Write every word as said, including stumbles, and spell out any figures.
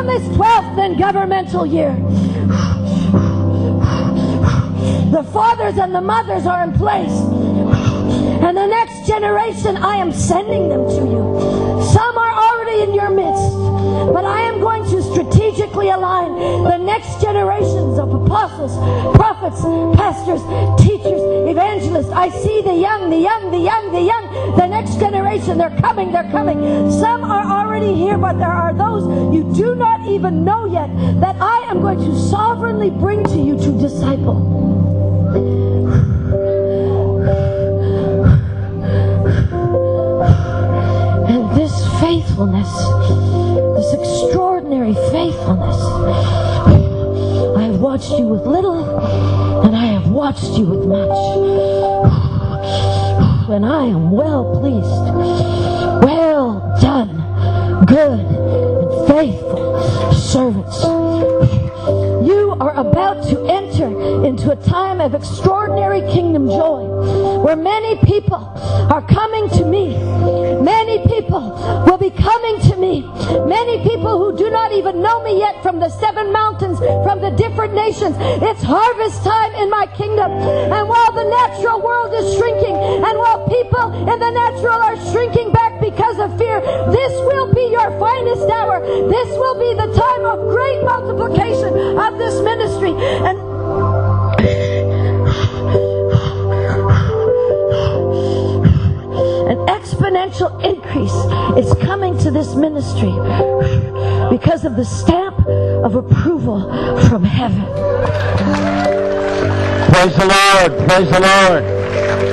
promised twelfth and governmental year. The fathers and the mothers are in place. And the next generation, I am sending them to you. Some are already in your midst. But I am going to strategically align the next generations of apostles, prophets, pastors, teachers, evangelists. I see the young, the young, the young, the young. The next generation, they're coming, they're coming. Some are already here, but there are those you do not even know yet that I am going to sovereignly bring to you to disciple. And this faithfulness, this extraordinary faithfulness, I have watched you with little, and I have watched you with much. And I am well pleased. Well done, good and faithful servants. You are about to enter into a time of extraordinary kingdom joy, where many people are coming to me. Many people will be coming to me. Many people who do not even know me yet, from the seven mountains, from the different nations. It's harvest time in my kingdom. And while the natural world is shrinking, and while people in the natural are shrinking back because of fear, this will be your finest hour. This will be the time of great multiplication of this ministry. And an exponential increase is coming to this ministry because of the stamp of approval from heaven. Praise the Lord. Praise the Lord.